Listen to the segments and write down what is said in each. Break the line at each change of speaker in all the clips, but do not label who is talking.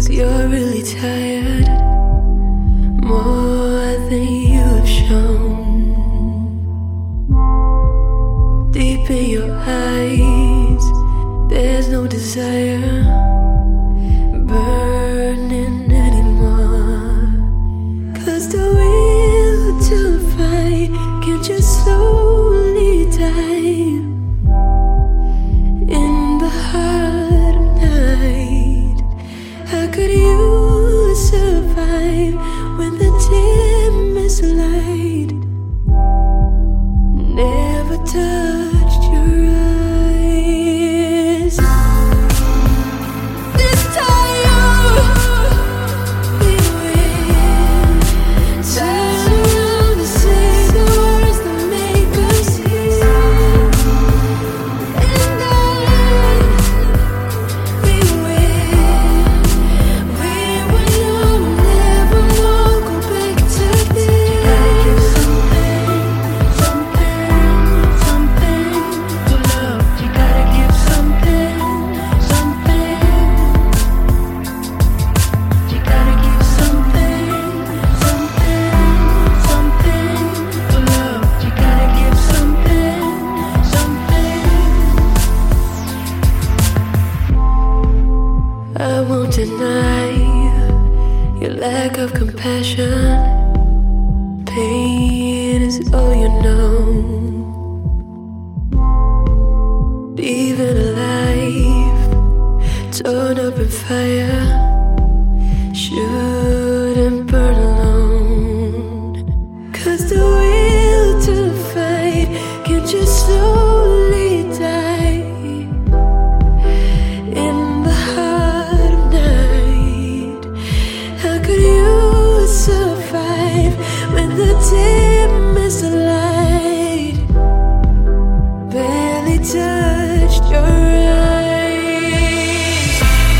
you're really tired, more than you have shown. Deep in your eyes, there's no desire burning anymore. 'Cause the will to fight can just slowly die in the heart of night. How could you survive when the dimmest light never touched your eyes? This time we will turn around and say the words that make us heal. And then we will know never more go back to this. Something to love. You gotta give something. You gotta give something to love. You gotta give something. I won't deny your lack of compassion. Pain is all you know. Even alive, torn up in fire, shouldn't burn alone. 'Cause the will to fight can just slowly die in the heart of night. How could you survive when the dimmest light barely touched your eyes?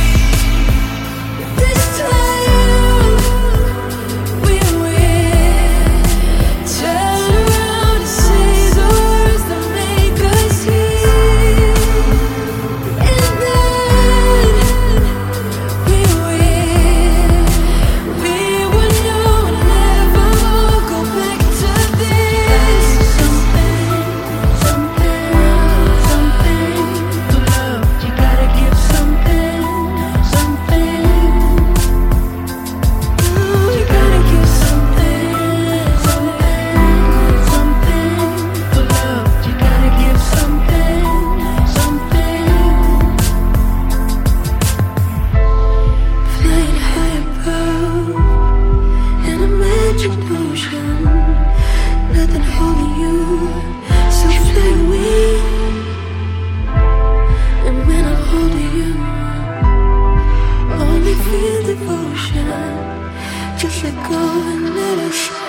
This time we will turn around and say the words that make us heal. And then we will know never more go back to this. Something to love. You gotta give something. You gotta give something. To love. You gotta give something. Flying high above an imagined ocean, nothing holding you, so fly away. And when I'm holding you, only feel devotion. Just let go and let us